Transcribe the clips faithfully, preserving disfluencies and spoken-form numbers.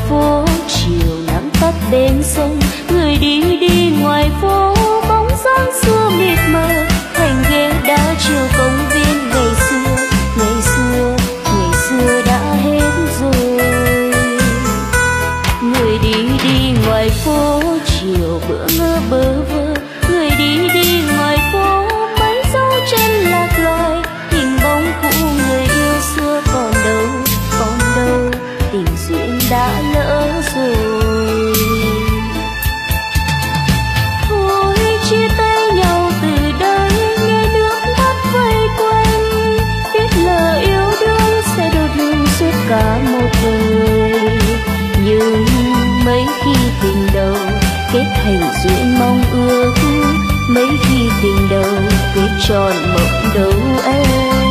phố chiều nắng tắt bên sông, người đi đi ngoài phố bóng dáng xưa mịt mờ, thành ghế đá chiều công viên ngày xưa, ngày xưa, ngày xưa đã hết rồi. Người đi đi ngoài phố chiều bữa ngơ bơ vơ, người đi đi ngoài phố mấy dấu chân lạc loài, hình bóng cũ người yêu xưa còn đâu, còn đâu, tình duyên đã lỡ rồi. Thôi chia tay nhau từ đây, nghe nước mắt vây quanh, biết lời yêu đương sẽ đau thương suốt cả một đời. Nhưng mấy khi tình đầu kết thành duyên mong ước, mấy khi tình đầu kết tròn mộng đâu em.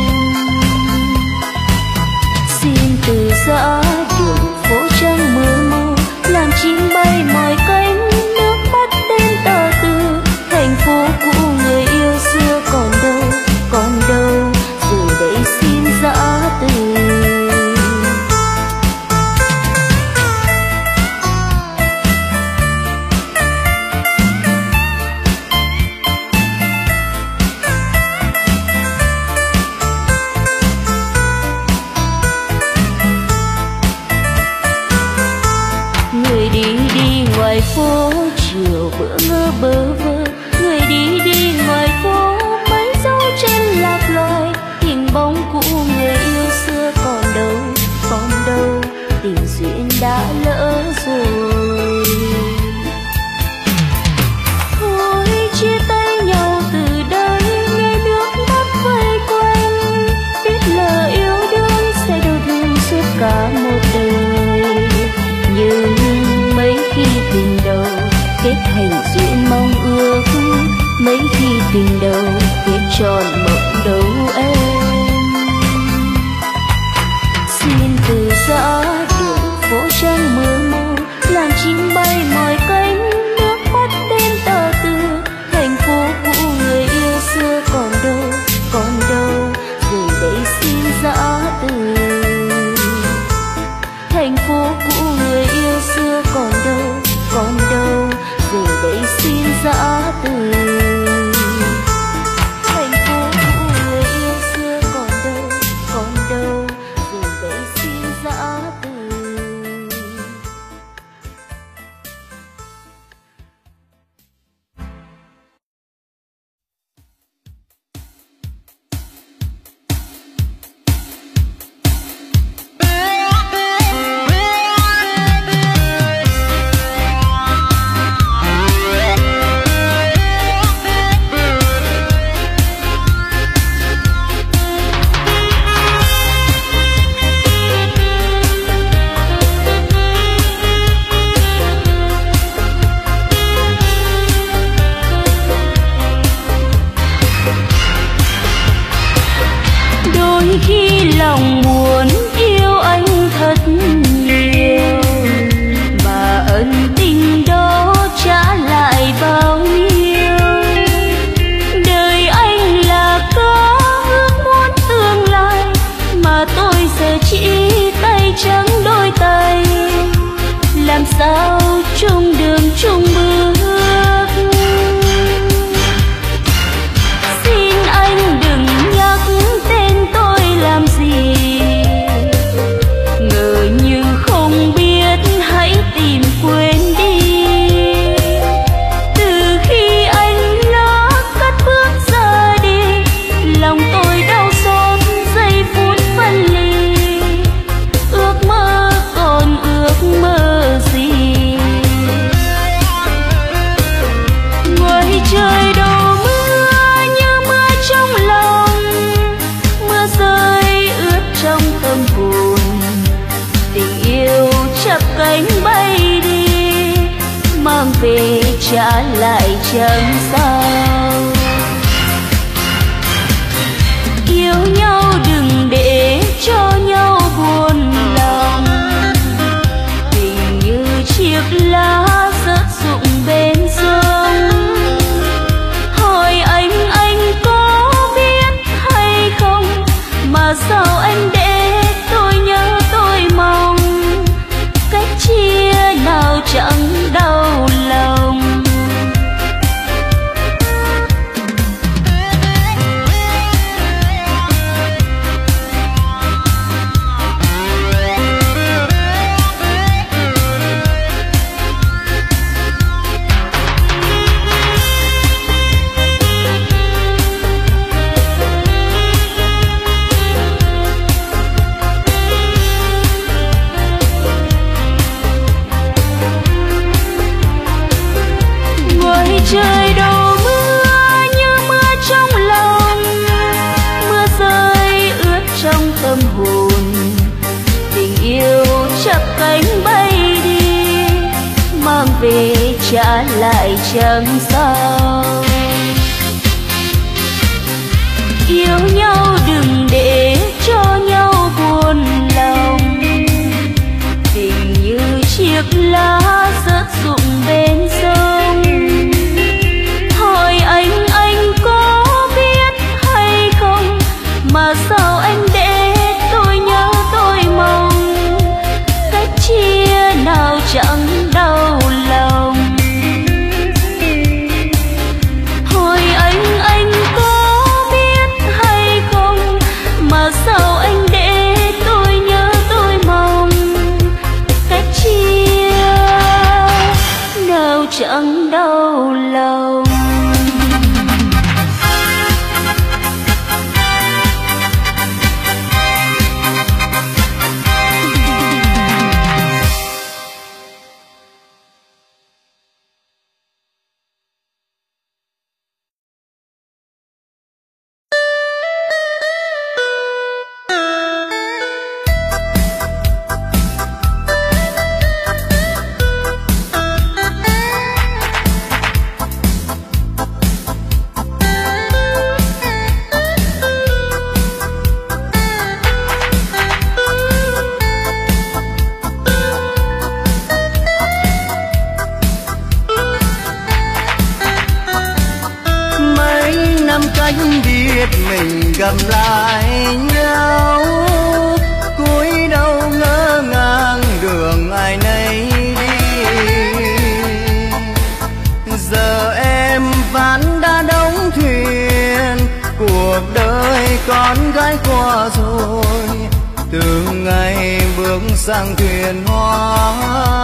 Xin từ giã đường phố trăng mưa mù, làm chim bay mỏi cánh, nước mắt tên tờ từ, thành phố cũ người yêu xưa còn đâu, còn đâu, giờ đây xin giã từ. Người đi đi ngoài phố chiều bữa ngơ bơ vơ, người đi đi ngoài phố mấy dấu chân lạc loài, hình bóng cũ người yêu xưa còn đâu, còn đâu, tình duyên đã lỡ rồi. Thôi chia tay nhau từ đây, nghe nước mắt vây quanh, biết lời yêu đương sẽ đau thương suốt cả một đời. Nhưng mấy khi tình đầu kết thành duyên mong ước, mấy khi tình đầu kết tròn mộng đâu em. Xin từ giã đường phố trăng mưa mù, làm chim bay mỏi cánh, nước mắt tên tờ từ, thành phố cũ người yêu xưa còn đâu, còn đâu, giờ đây xin giã từ. Thành phố cũ người yêu xưa còn đâu, còn đâu, giờ đây xin giã từ. Thành phố cũ người yêu xưa còn đâu, còn đâu, giờ đây xin giã từ. Khi lòng buồn yêu anh thật nhiều, mà ân tình đó trả lại bao nhiêu. Đời anh là có ước muốn tương lai, mà tôi giờ chỉ tay trắng đôi tay, làm sao chung đường chung bước. Xin anh đừng nhắc tên tôi làm gì, ngờ như không biết hãy tìm quên đi. Từ khi anh lỡ cất bước ra đi, lòng tôi đau xót giây phút phân ly. Ước mơ còn ước mơ gì, ngoài trời đổ mưa như mưa trong lòng, mưa rơi ướt trong tâm hồn. Tình yêu chập cánh bay đi, mang về trả lại chẳng sao. Yêu nhau đừng để cho nhau buồn lòng, tình như chiếc lá rớt rụng bên sông. Hỏi anh anh có biết hay không, mà sao anh để tôi nhớ tôi mong cách chia trả lại chẳng sao. Yêu nhau đừng để cho nhau buồn lòng, tình như chiếc lá rớt rụng bên sông. Hỏi anh anh có biết hay không, mà sao anh để tôi nhớ tôi mong, cách chia nào chẳng đau lòng. Hỏi anh anh có biết hay không, mà sao anh để tôi nhớ tôi mong, cách chia nào chẳng đau lòng. gặp lại nhau, cúi đầu ngỡ ngàng đường ai nấy đi. Giờ em ván đã đóng thuyền, cuộc đời con gái qua rồi, từ ngày bước sang thuyền hoa.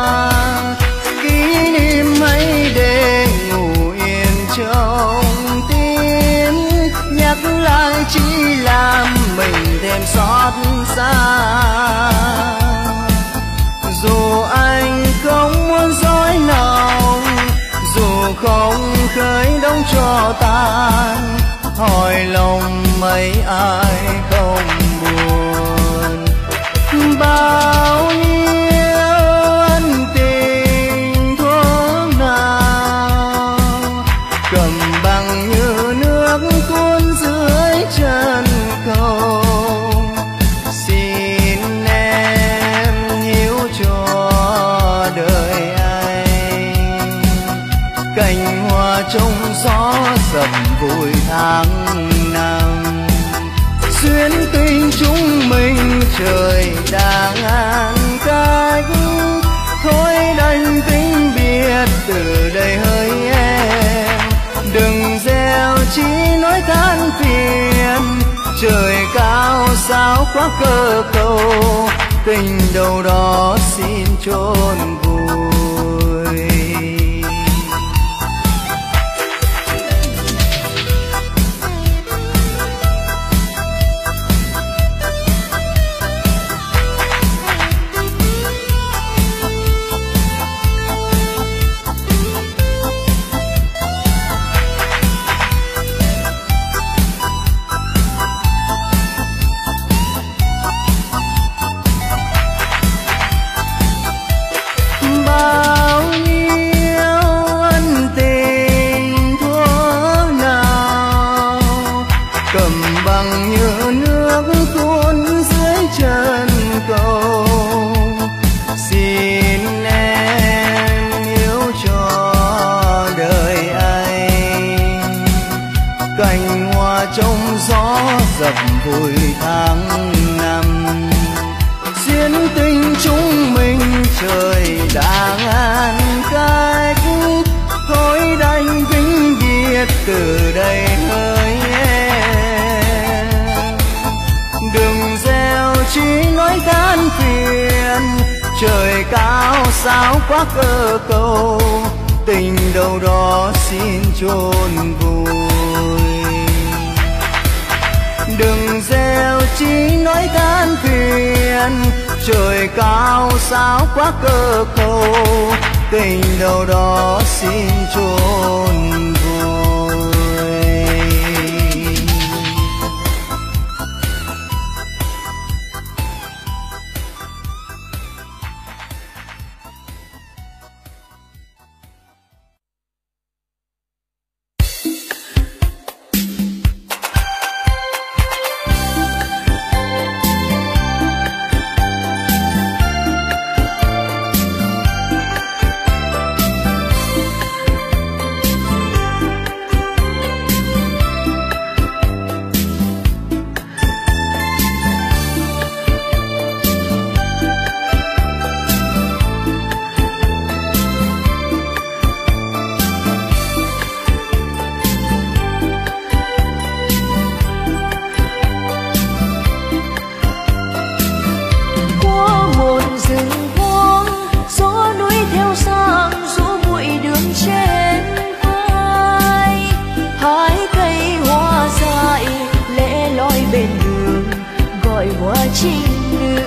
Kỷ niệm ấy để ngủ yên trong tim, nhắc lại chỉ làm mình thêm xót xa. Dù anh không muốn dối lòng, dù không khơi đóng cho tan, hỏi lòng mấy ai không buồn. Bao nhiêu ân tình thuở nào cầm bằng như nước cuốn dưới chân cầu. Xin em hiểu cho đời anh, cành hoa trong gió dập vùi tháng năm. Duyên tình chúng mình trời đang ngăn cách, thôi đành vĩnh biệt từ đây hỡi em. Đừng gieo chỉ nói than phiền, trời cao sao quá cơ cầu, tình đâu đó xin chôn vùi. Dập vùi tháng năm. Duyên tình chúng mình trời đã ngăn cách, thôi đành vĩnh biệt từ đây hỡi em. Đừng gieo chỉ nói than phiền, trời cao sao quá cơ cầu, tình đâu đó xin chôn vùi. Đừng gieo chỉ nói than phiền, trời cao sao quá cơ cầu, tình đâu đó xin chôn hoa trinh nữ.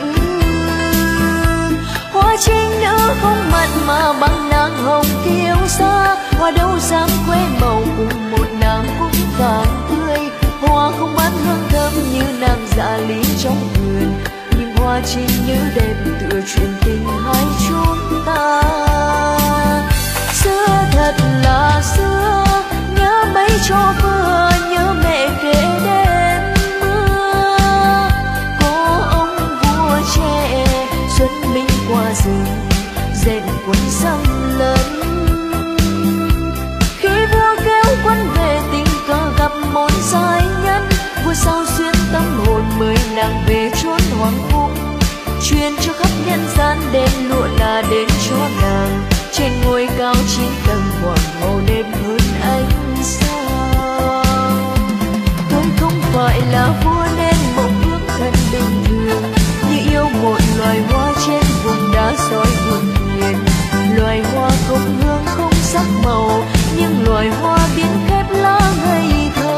Hoa trinh nữ không mặn mà bằng nàng hồng kiêu sa, hoa đâu dám quê màu cùng một nàng cũng vàng tươi. Hoa không bán hương thơm như nàng dạ lý trong vườn, nhưng hoa trinh nữ đẹp tựa chuyện tình hai chúng ta. Xưa thật là xưa, nhớ mấy cho vừa, nhớ mẹ kể đêm mưa. Có ông vua trẻ xuân minh qua rừng, dệt quần xăm lớn. Khi vua kéo quân về tình cờ gặp một giai nhân, vua sao xuyên tâm hồn mời nàng về chốn hoàng cung, truyền cho khắp nhân gian đêm lụa là đến cho nàng. Trên ngôi cao chín tầng hoàng hậu đẹp hơn ánh sao. Tôi không phải là vua nên mộng ước thân bình thường, như yêu một loài hoa trên vùng đá sỏi buồn thuyền. Loài hoa không hương không sắc màu, nhưng loài hoa biến khép lá ngây thơ.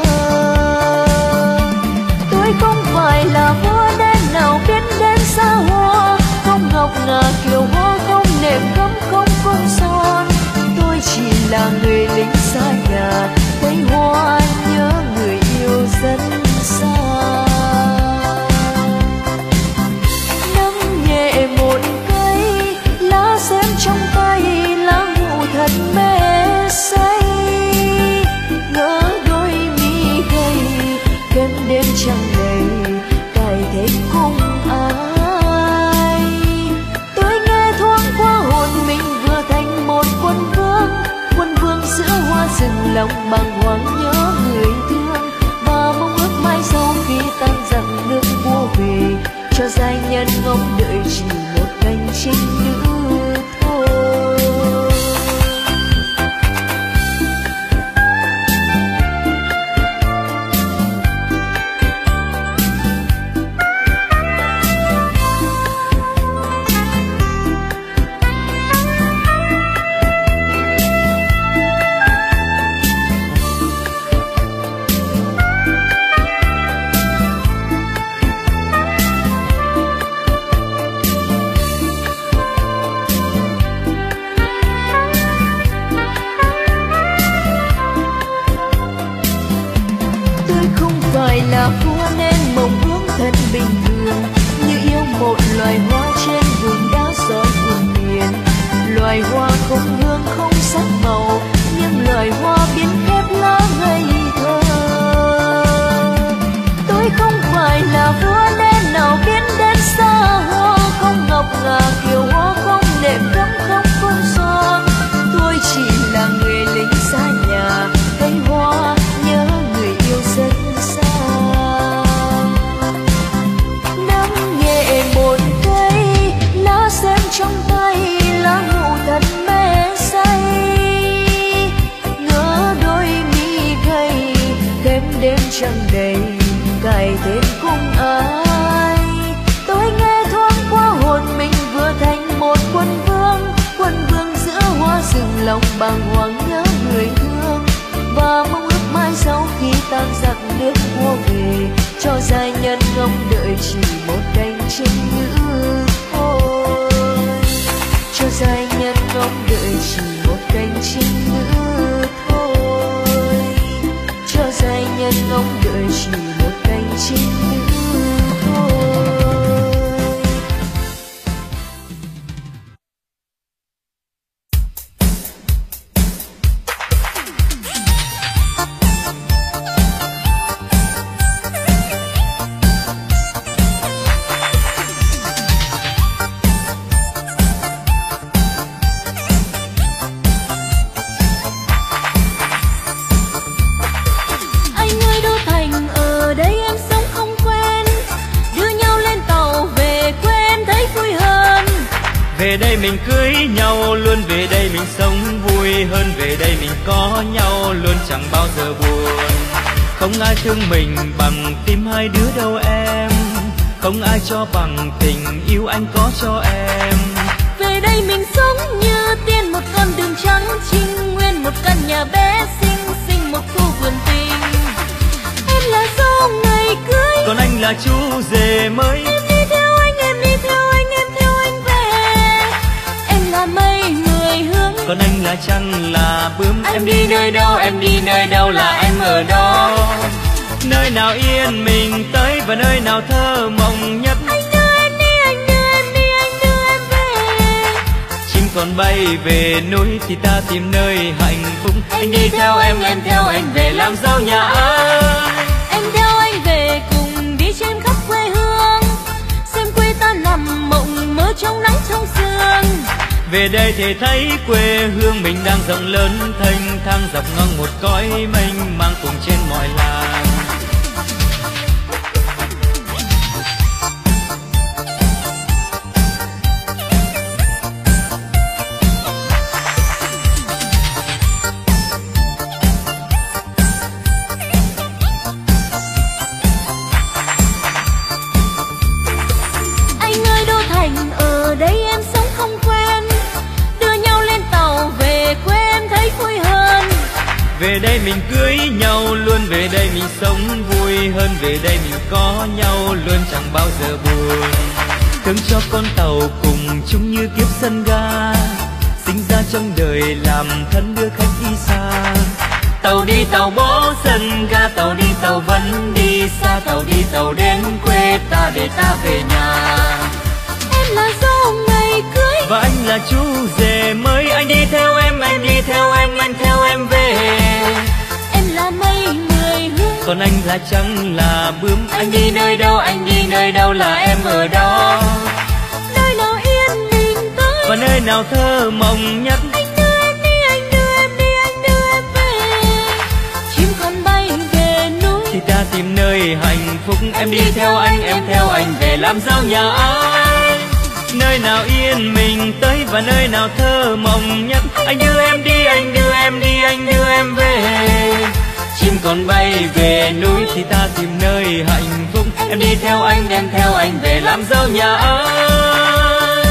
Tôi không phải là vua nên nào biết đến xa hoa, không ngọc ngà kiều hoa, không nệm gấm không cung son. Tôi chỉ là người lính xa nhà, thấy hoa nhớ người yêu rất xa. Nắm nhẹ một cây lá sen trong tay, lá ngụ thật mê say. Ngỡ đôi mi gầy kém đêm trăng đầy, cài thêm cung ai. Tôi nghe thoáng qua hồn mình vừa thành một quân vương, quân vương giữa hoa rừng lòng bàng hoàng nhớ người thương. Và mong ước mai sau khi tan rằng nước vua về, cho giai nhân ngóng đợi chỉ một cánh trinh nữ thôi. Là vua nên mộng ước thân bình thường, như yêu một loài hoa trên vùng đá sỏi buồn miền. Loài hoa không hương không sắc màu, nhưng loài hoa biến khép lá ngây thơ. Tôi không phải là vua nên nào biết đến xa hoa, không ngọc ngà kiều hoa, không nệm gấm không cung son. Tôi chỉ là người lính xa nhà, thấy hoa nhớ người yêu rất xa. Trong tay lá ngụ thật mê say, ngỡ đôi mi gầy thêm đêm trăng đầy, cài thêm cung ai. Tôi nghe thoáng qua hồn mình vừa thành một quân vương, quân vương giữa hoa rừng lòng bàng hoàng nhớ người thương. Và mong ước mai sau khi tan giặc nước vua về, cho giai nhân ngóng đợi chỉ một cánh trinh nữ thôi. Cho giai nhân ngóng đợi chỉ một cánh trinh nữ thôi. Cho giai nhân ngóng đợi chỉ một cánh trinh nữ thôi. Về đây mình cưới nhau luôn, về đây mình sống vui hơn, về đây mình có nhau luôn chẳng bao giờ buồn. Không ai thương mình bằng tim hai đứa đâu em, không ai cho bằng tình yêu anh có cho em. Về đây mình sống như tiên, một con đường trắng trinh nguyên, một căn nhà bé xinh xinh, một khu vườn tình. Em là dâu ngày cưới còn anh là chú rể mới. Em đi theo anh, em đi theo anh, em theo anh về. Em là mây người hướng, còn anh là trăng là bướm. anh Em đi nơi đâu, em đi nơi đâu là em ở đó. Nơi nào yên mình tới và nơi nào thơ mộng nhất. Anh đưa em đi, anh đưa em đi, anh đưa em về. Chim còn bay về núi thì ta tìm nơi hạnh phúc. Anh đi theo em, em theo anh về làm dâu nhà ai. Em theo anh về cùng đi trên khắp quê hương, xem quê ta nằm mộng mơ trong nắng trong sương. Về đây thì thấy quê hương mình đang rộng lớn thênh thang, dọc ngang một cõi mênh mang cùng trên mọi làng. Anh ơi đô thành ở đây em sống không quen, đưa nhau lên tàu về quê em thấy vui hơn. Về đây mình cưới nhau luôn, về đây mình sống vui hơn, về đây mình có nhau luôn chẳng bao giờ buồn. Thương cho con tàu cùng chung như kiếp sân ga, sinh ra trong đời làm thân đưa khách đi xa. Tàu đi tàu bó sân ga, tàu đi tàu vẫn đi xa, tàu đi tàu đến quê ta để ta về nhà. Em là dâu ngày cưới Và anh là chú rể mới, anh đi theo em, anh đi theo em, anh theo em về. em là mây người hướng, Còn anh là trăng là bướm. Anh đi nơi đâu, anh đi nơi đâu là em ở đó. nơi nào yên bình tới Và nơi nào thơ mộng nhất. anh đưa em đi, anh đưa em đi, anh đưa em về. Chim còn bay về núi Thì ta tìm nơi hạnh phúc. Em đi theo anh, em theo anh về làm dâu nhà ai. Nơi nào yên mình tới và nơi nào thơ mộng nhất. Anh đưa em đi, anh đưa em đi, anh đưa em về. Chim còn bay về núi thì ta tìm nơi hạnh phúc. Em đi theo anh, em theo anh về làm dâu nhà ai.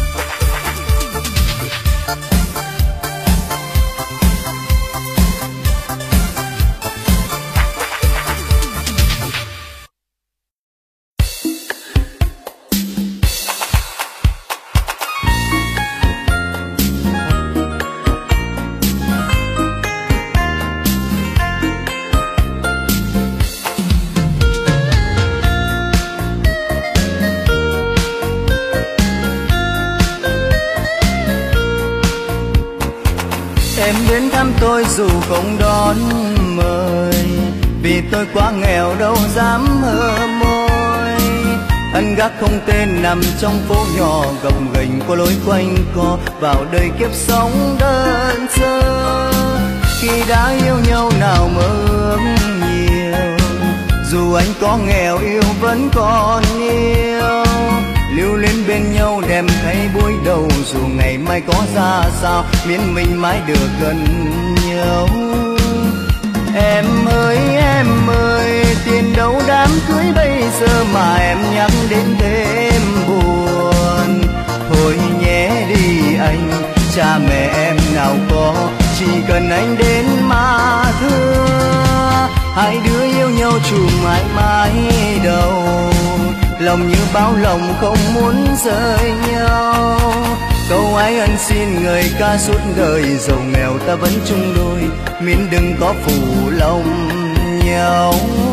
Em đến thăm tôi dù không đón mời, vì tôi quá nghèo đâu dám hờ môi. Ăn gác không tên nằm trong phố nhỏ gồng ghềnh qua lối quanh co, vào đời kiếp sống đơn sơ. Khi đã yêu nhau nào mơ ước nhiều, dù anh có nghèo yêu vẫn còn yêu. Lưu lên bên nhau đem thấy buổi đầu, dù ngày mai có ra sao miễn mình mãi được gần nhau. Em ơi em ơi, tiền đâu đám cưới bây giờ mà em nhắc đến thêm buồn. Thôi nhé đi anh, cha mẹ em nào có, chỉ cần anh đến mà thưa. Hai đứa yêu nhau chung mãi mãi đâu, lòng như bao lòng không muốn rời nhau. Câu ái ân xin người ca suốt đời, giàu nghèo ta vẫn chung đôi, miễn đừng có phụ lòng nhau.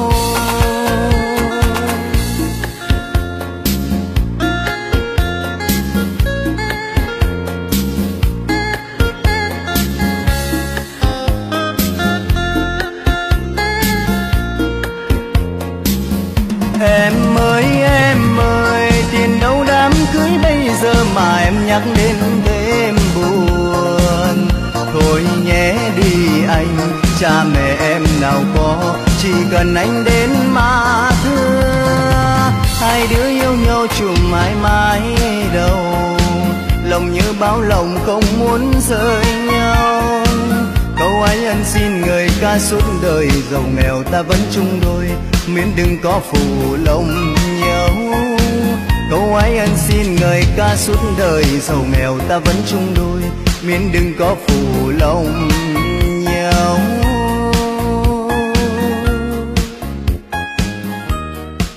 Em ơi em ơi, tiền đâu đám cưới bây giờ mà em nhắc đến thêm buồn. Thôi nhé đi anh, cha mẹ em nào có, chỉ cần anh đến mà thưa. Hai đứa yêu nhau chung mãi mãi đâu, lòng như bao lòng không muốn rời nhau. Câu ái ân xin người ca suốt đời, giàu nghèo ta vẫn chung đôi, miễn đừng có phụ lòng nhau. Câu ái ân xin người ca suốt đời, giàu nghèo ta vẫn chung đôi, miễn đừng có phụ lòng nhau.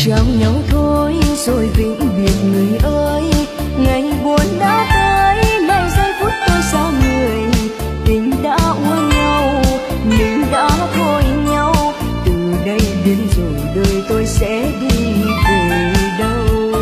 chào nhau thôi rồi vĩnh biệt người ơi. Ngày buồn đã tới, nay giây phút tôi xa người. Tình đã úa nhau, mình đã thôi nhau. Từ đây đến rồi đời tôi sẽ đi về đâu?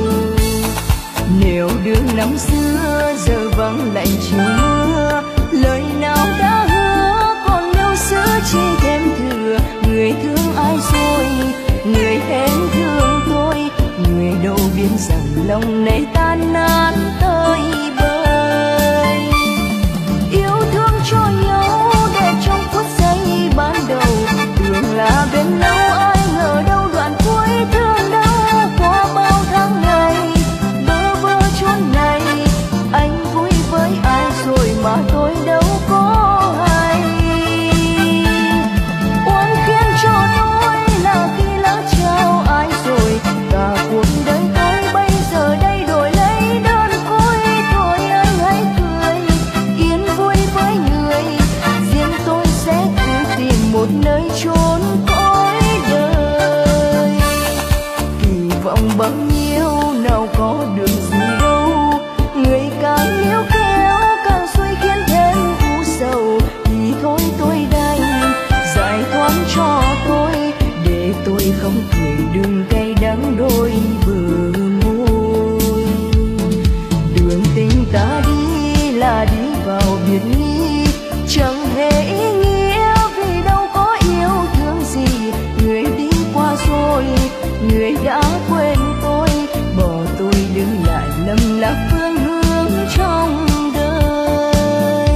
Nếu đường năm xưa giờ vắng lạnh chiều mưa, lời nào đã hứa còn lưu giữ chỉ thêm thừa. Người thương ai rồi, người hết thương tôi, người đâu biết rằng lòng này tan nát tới bời. Yêu thương cho nhau để trong phút giây ban đầu, tưởng là bên nhau ai ngờ đâu đoạn cuối thương đau. Qua bao tháng ngày bơ vơ chốn này, anh vui với ai rồi mà tôi đâu có hay. Oan khiến cho tôi là khi lỡ trao ai rồi, cả cuộc đời tôi bây giờ đây đổi lấy đơn côi. Thôi anh hãy cười yên vui với người, riêng tôi sẽ tự tìm một nơi chốn cõi đời. Kỳ vọng bao nhiêu nào có được gì đâu, người càng níu kéo càng xuôi khiến thêm u sầu. Thì thôi tôi đành giải thoát cho tôi, để tôi không cười đừng cay đắng đôi bờ môi. Đường tình ta đi là đi vào biệt ly, chẳng hề ý nghĩa vì đâu có yêu thương gì. Người đi qua rồi, người đã quên tôi, bỏ tôi đứng lại lầm lạc phương hướng trong đời.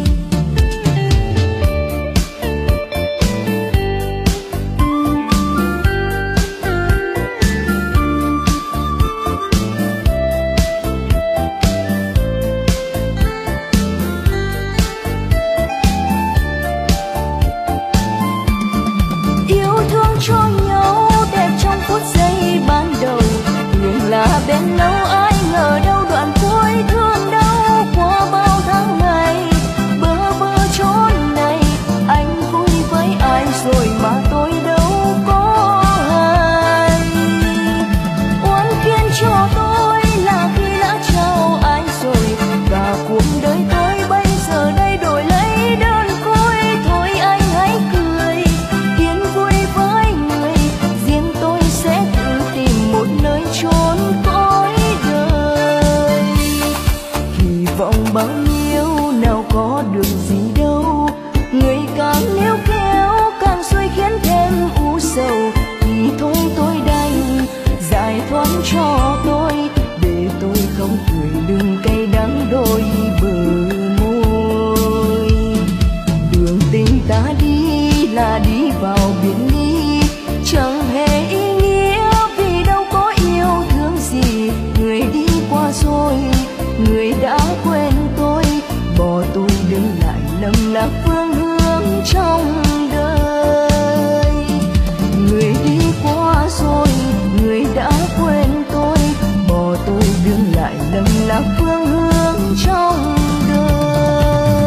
Yêu thương cho nhau đẹp trong phút giây ban đầu, tưởng là bên nhau ai ngờ đâu đoạn cuối thương đau. Qua bao tháng ngày bơ vơ chốn này, anh vui với ai rồi mà tôi đâu có hay. Oan khiến cho tôi là khi đã trao ai rồi, cả cuộc đời tôi bây giờ đây đổi lấy đơn côi. Thôi anh hãy cười yên vui với người, riêng tôi sẽ tự tìm một nơi chốn cõi đời. Hy vọng bao nhiêu nào có được gì đâu, người càng níu kéo càng xuôi khiến thêm u sầu. Thì thôi tôi đành giải thoát cho tôi, để tôi không cười đừng cay đắng đôi bờ môi. Đường tình ta đi là đi vào biệt ly, chẳng hề ý nghĩa vì đâu có yêu thương gì. Người đi qua rồi, người đã quên tôi, bỏ tôi đứng lại lầm lạc phương hướng trong đời. Người đi qua rồi, người đã quên tôi, bỏ tôi đứng lại lầm lạc phương hướng trong đời.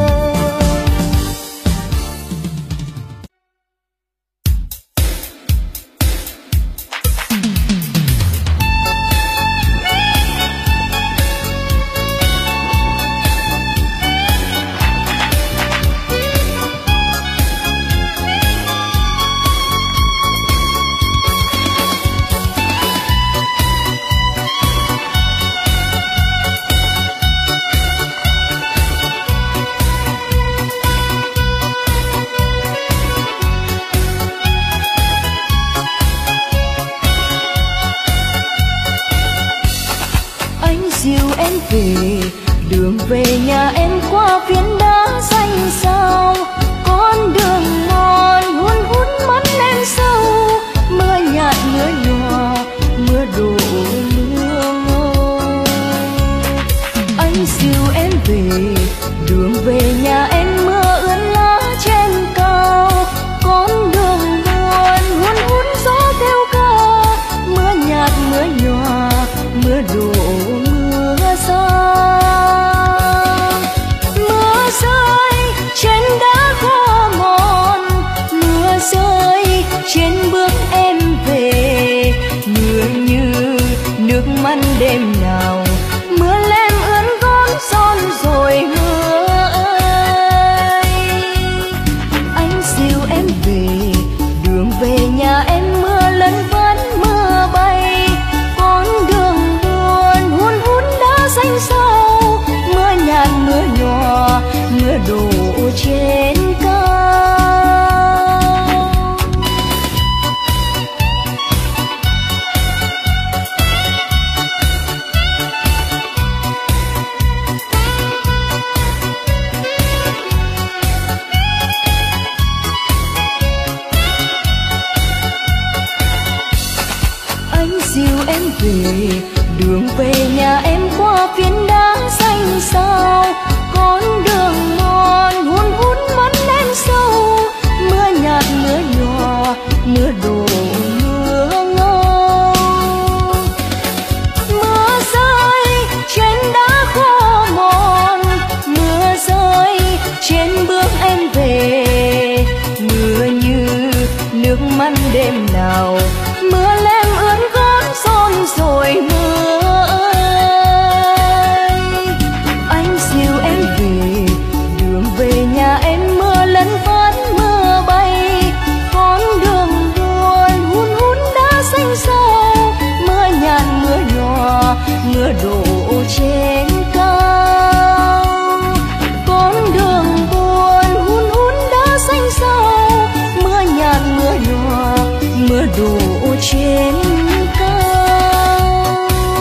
Dìu em về, đường về nhà em qua phiến đá xanh sao. Con đường mòn hun hút mắt em sâu, mưa nhạt mưa nhòa mưa đổ mưa ngâu. Anh dìu em về, đường về nhà em mưa ướt lá trên cao. Con đường buồn hun hút gió theo ca, mưa nhạt mưa nhòa mưa đổ mưa xa. anh dìu em về, đường về nhà em qua phiến đá xanh sao. Con đường mòn hun hút mắt em sâu, mưa nhạt mưa nhòa mưa đổ mưa ngâu. Mưa rơi trên đá khô mòn, mưa rơi trên bước em về. Mưa như nước mắt đêm nào, mưa lem ướt gót son rồi mưa ơi. Anh dìu em về, đường về nhà em mưa lẫn phát mưa bay. Con đường buồn hun hút đá xanh sao, mưa nhạt mưa nhòa mưa đổ trên cao. Con đường buồn hun hút đá xanh sao, mưa nhạt mưa nhòa mưa đổ trên cao.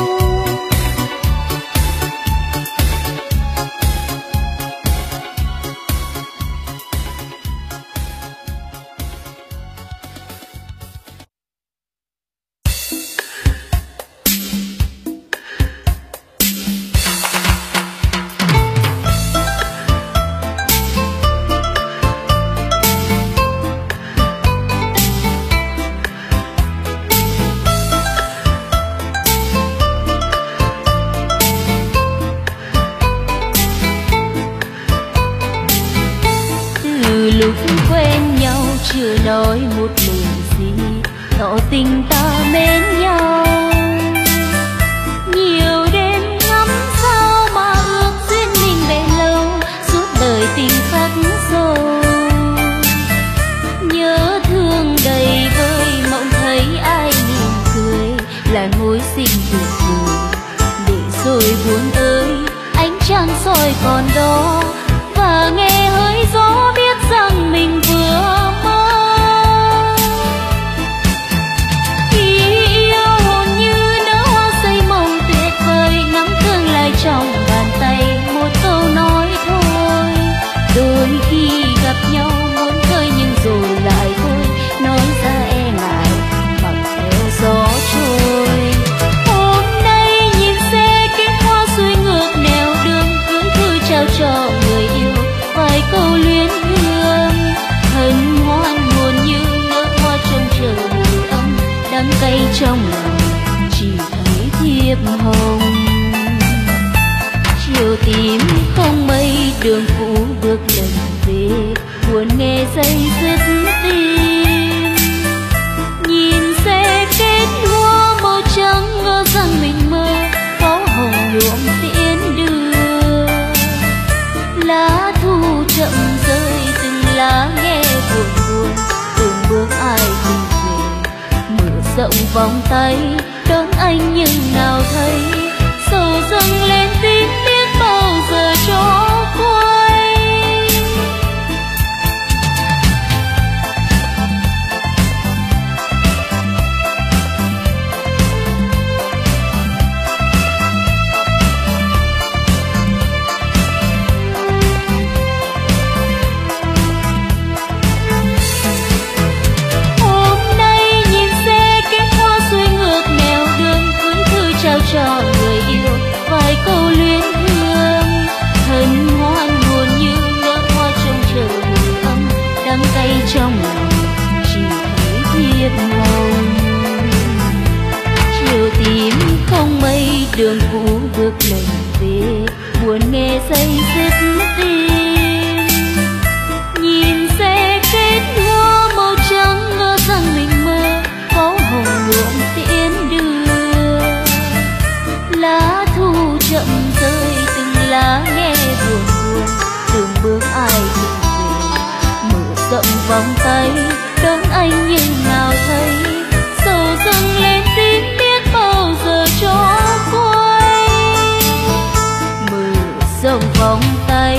Lúc quen nhau chưa nói một lời gì, tỏ tình ta mến nhau. Nhiều đêm ngắm sao mà ước duyên mình bền lâu, suốt đời tình khắc sâu. Nhớ thương đầy vơi mộng thấy ai mỉm cười, là môi xinh tuyệt vời. Để rồi buồn ơi ánh trăng soi còn đó, và nghe hơi gió biết rằng mình vừa mơ. Khi yêu hồn như nở hoa xây mộng tuyệt vời, ngắm tương lai trong bàn tay một câu nói thôi. Đôi khi gặp nhau muốn cười nhưng rồi lại thôi, nói ra e ngại mặc theo gió trôi. Hôm nay nhìn xe kính hoa xuôi ngược nẻo đường, cưới thư trao cho người yêu vài câu luyến thương. Hân hoan buồn như nở hoa trông chờ mùi âm, đắng cay trong lòng chỉ thấy thiệp hồng. Chiều tím không mây đường cũ bước lần về, buồn nghe dây dứt tim. Nhìn xe kết hoa màu trắng ngỡ rằng mình mơ, pháo hồng nhuộm tiễn đưa. Lá thu chậm rơi từng lá nghe buồn buồn, từng bước ai tìm về. Mở rộng vòng tay đón anh nhưng nào thấy, sầu dâng lên tim biết bao giờ cho quay. Cho người yêu vài câu luyến thương. Hân hoan buồn như nở hoa trông chờ mùi âm, đắng cay trong lòng chỉ thấy thiệp hồng. Chiều tím không mây đường cũ bước lần về, buồn nghe dây dứt tim. Nhìn xe kết hoa màu trắng ngỡ rằng mình mơ, pháo hồng nhuộm tiễn đưa. Lá thu chậm rơi từng lá nghe buồn buồn, từng bước ai tìm về. Mở rộng vòng tay đón anh nhưng nào thấy, sầu dâng lên tim biết bao giờ cho quay. Mở rộng vòng tay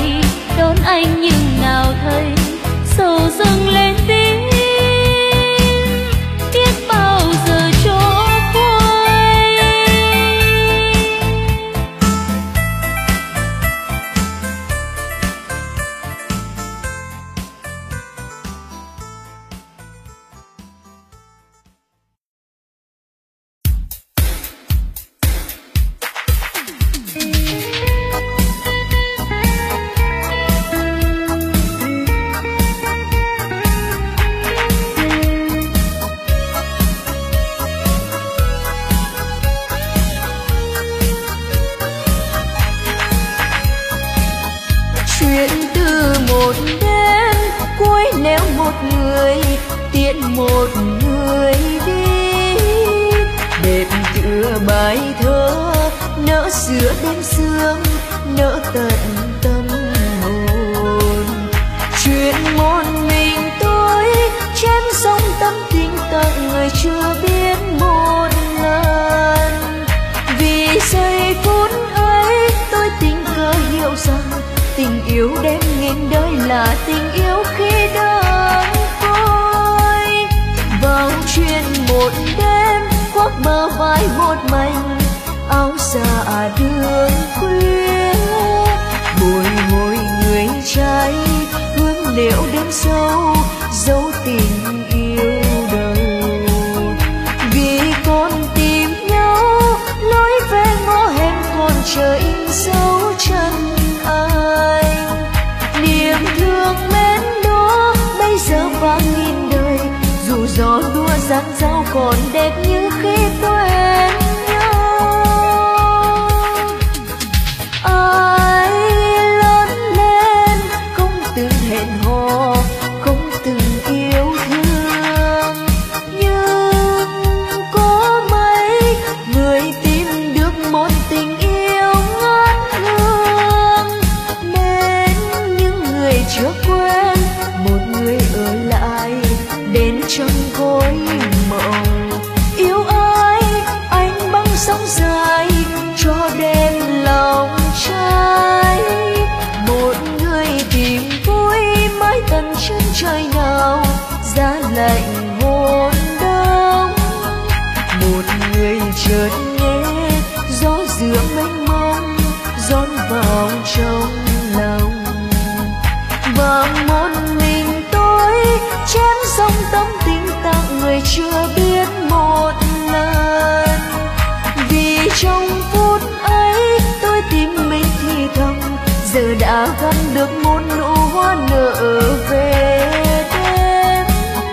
một đêm cuối nếu một người tiễn một người đi, đẹp tựa bài thơ nỡ giữa đêm sương nỡ tận tâm hồn. Chuyện một mình tôi chém sống tâm tình tặng người chưa biết một lần. Vì giây phút ấy tôi tình cờ hiểu rằng tình yêu đem nghìn đời là tình yêu khi đơn côi. Vào chuyện một đêm khoác bờ vai một mình áo dạ đường khuya, bồi hồi người trai hương liệu đêm sâu dấu tình yêu đầu. Vì con tìm nhau lối về ngõ hẻm còn chờ in dấu chân anh. Niềm thương mến đó bây giờ vang nghìn đời, dù gió đua gian dao còn đẹp như khi quen nhau. Ai lớn lên không từng hẹn hò, không từng yêu thương, nhưng có mấy người tìm được một tình yêu ngát hương. Nên những người chưa quen một người ở lại đến trong khối mộng. Yêu ai anh băng sóng dài cho đêm lòng trai, một người tìm vui mãi tận chân trời nào giá lạnh hôn đông. Một người chợt nghe gió giữa mênh mông rót vào trong lòng, và một mình tôi chém xong tâm tình tặng người chưa biết một lần. Vì trong phút ấy tôi tìm mình thì thầm, giờ đã gắn được một nụ hoa nở về đêm.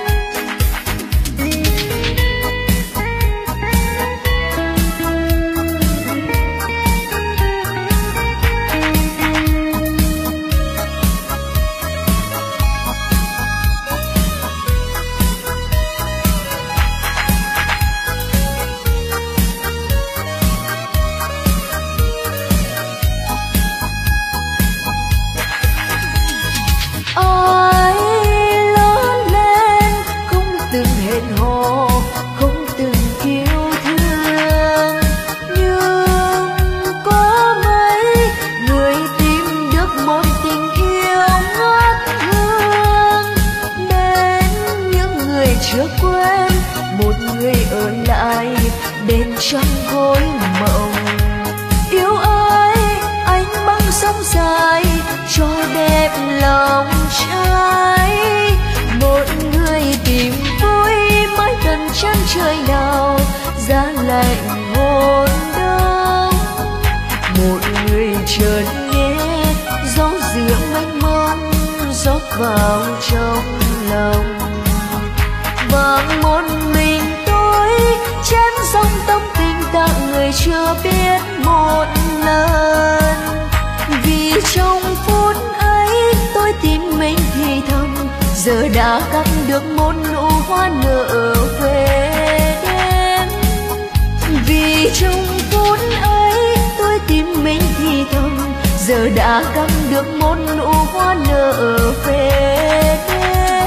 Ai lớn lên không từng hẹn hò, không từng yêu thương, nhưng có mấy người tìm được một tình yêu ngát hương. Đến những người chưa quen một người ở lại đến trong khối mộng. Yêu ai anh băng sóng dài cho đẹp lòng trai, một người tìm vui mãi tận chân trời nào giá lạnh hôn đông. Một người chợt nghe gió giữa mênh mông rót vào trong lòng, và một mình tôi chém xong tâm tình tặng người chưa biết một lần. Vì trong phút ấy tôi tìm mình thì thầm, giờ đã cắt được một nụ hoa nở về đêm. Vì trong phút ấy tôi tìm mình thì thầm, giờ đã cắt được một nụ hoa nở về đêm.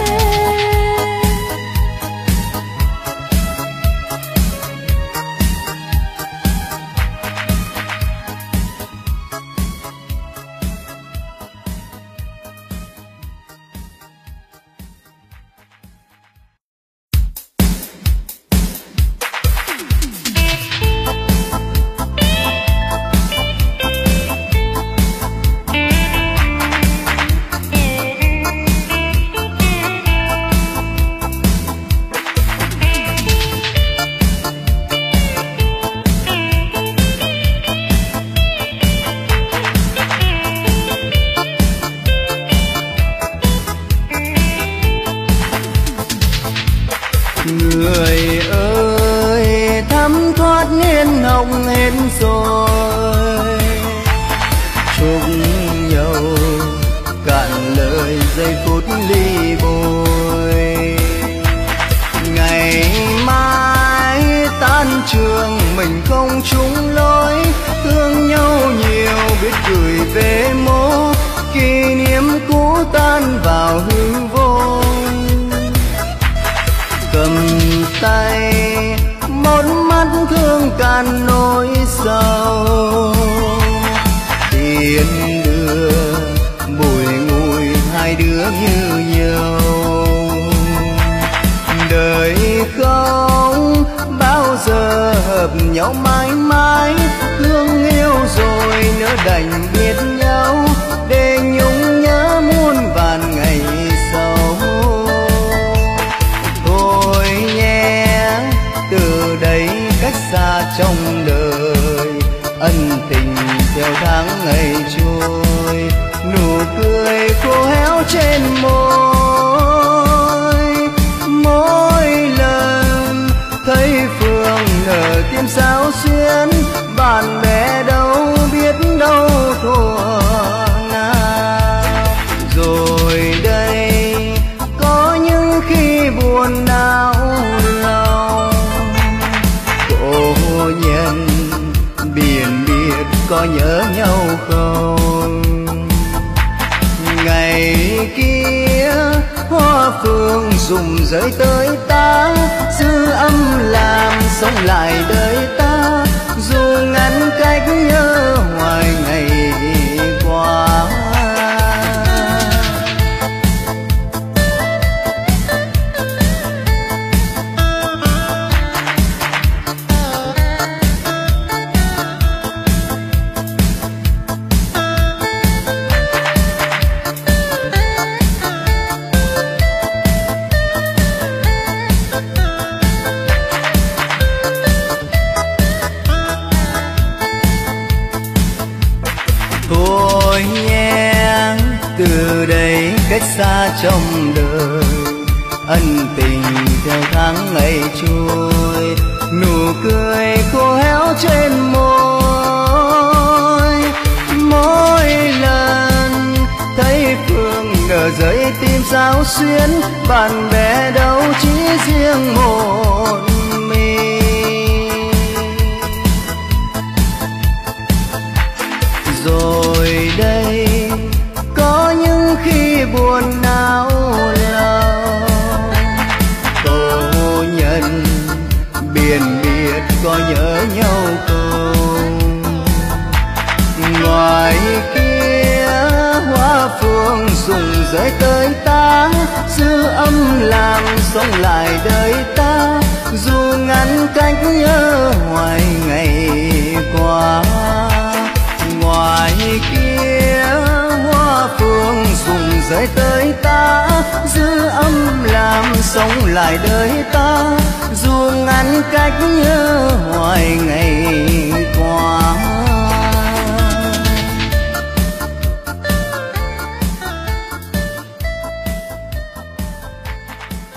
Người ơi thắm thoát niên hồng hết rồi, chúc nhau cạn lời phương mình không chung lối, thương nhau nhiều biết gửi về mô, kỷ niệm cũ tan vào hư vô. Cầm tay một mắt thương cạn nỗi sầu, tiền đưa bùi ngùi hai đứa như nhau. Đời không bao giờ hợp nhau mãi mãi, thương yêu rồi nỡ đành biết nhau, để nhung nhớ muôn vàn ngày sau. Thôi nhé, từ đây cách xa trong đời, ân tình theo tháng ngày trôi, nụ cười khô héo trên môi. Mỗi lần thấy Phương nở tim sao xuyến, bạn bè đâu biết đâu thuở nào. Rồi đây có những khi buồn não lòng, cô nhân biển biệt có nhớ nhau không? Ngày kia hoa phương rụng rơi tới ta, dư âm làm sống lại đời ta, dù ngăn cách nhớ hoài ngày qua. Thôi nhé, từ đây cách xa trong đời, ân tình theo tháng ngày trôi, nụ cười khô héo trên môi. Mỗi lần thấy Phương nở rơi tim sao xuyến, bạn bè đâu chỉ riêng một mình. Rồi đây có những khi buồn não lòng, cô nhân biển biệt có nhớ nhau không? Ngoài kia hoa phương rụng rơi tới ta, dư âm làm sống lại đời ta, dù ngăn cách nhớ hoài ngày qua. Ngoài kia hoa phương rụng rơi tới ta, dư âm làm sống lại đời ta, dù ngăn cách nhớ hoài ngày